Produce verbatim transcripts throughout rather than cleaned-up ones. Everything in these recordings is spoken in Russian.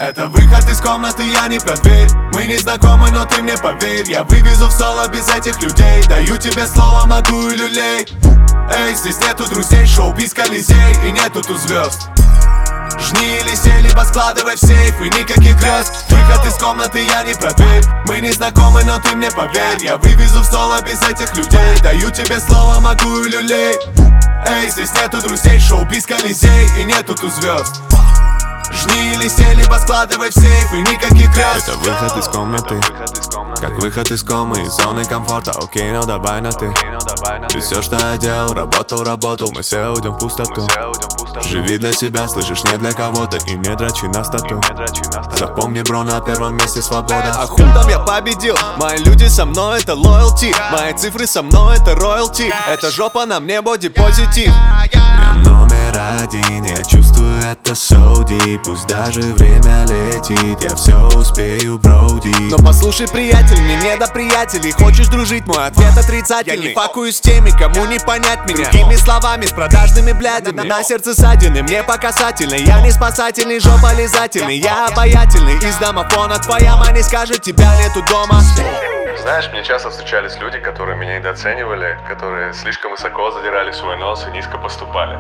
Это выход из комнаты, я не про дверь. Мы не знакомы, но ты мне поверь. Я вывезу в соло без этих людей. Даю тебе слово, могу и люлей. Эй, здесь нету друзей, шоу-биз Колизей. И нету тут звезд. Жни или сей, либо складывай в сейф. И никаких грез. Выход из комнаты, я не про дверь. Мы не знакомы, но ты мне поверь. Я вывезу в соло без этих людей. Даю тебе слово, могу и люлей. Эй, здесь нету друзей, шоу-биз Колизей. И нету тут звезд. Жни или сей, либо складывай в сейф. И никаких грез. Это выход из комнаты, как выход из комы, из зоны комфорта. Окей, ну давай на ты. И все, что я делал, работал, работал. Мы все уйдем в пустоту. Живи для себя, слышишь, не для кого-то. И не дрочи на стату. Запомни, бро, на первом месте свобода. А хуй там я победил. Мои люди со мной, это loyalty. Мои цифры со мной, это royalty. Это жопа на мне, боди-позитив. Я номер один, я чувствую это so deep. Пусть даже время летит, я все успею, броуди. Но послушай, приятель, мне не до приятелей. Хочешь дружить, мой ответ отрицательный. Я не факую с теми, кому не понять меня. Другими словами, с продажными блядями. На сердце ссадины, мне по касательной. Я не спасательный, жопа лизательный. Я обаятельный, из домофона твоя мать не скажет, тебя нету дома. Знаешь, мне часто встречались люди, которые меня недооценивали, которые слишком высоко задирали свой нос и низко поступали.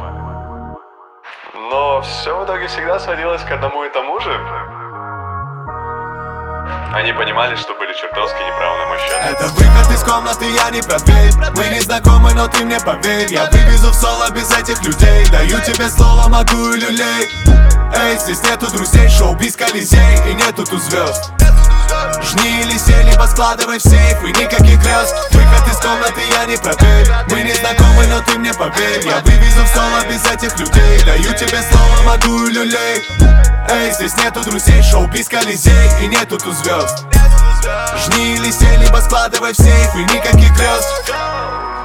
Но все в итоге всегда сводилось к одному и тому же. Они понимали, что были чертовски неправы на мой счет. Это выход из комнаты, я не про дверь. Мы не знакомы, но ты мне поверь. Я вывезу в соло без этих людей. Даю тебе слово, могу и люлей. Эй, здесь нету друзей, шоу-биз Колизей. И нету тут звезд. Жни или сей, либо складывай в сейф. И никаких грез. Выход из комнаты, я не про дверь. Мы не знакомы, но ты мне поверь. Я вывезу в соло без этих людей. Даю тебе слово, могу и люлей. Эй, здесь нету друзей, шоу-биз Колизей. И нету тут звезд. Жни или сей, либо складывай в сейф. И никаких грез.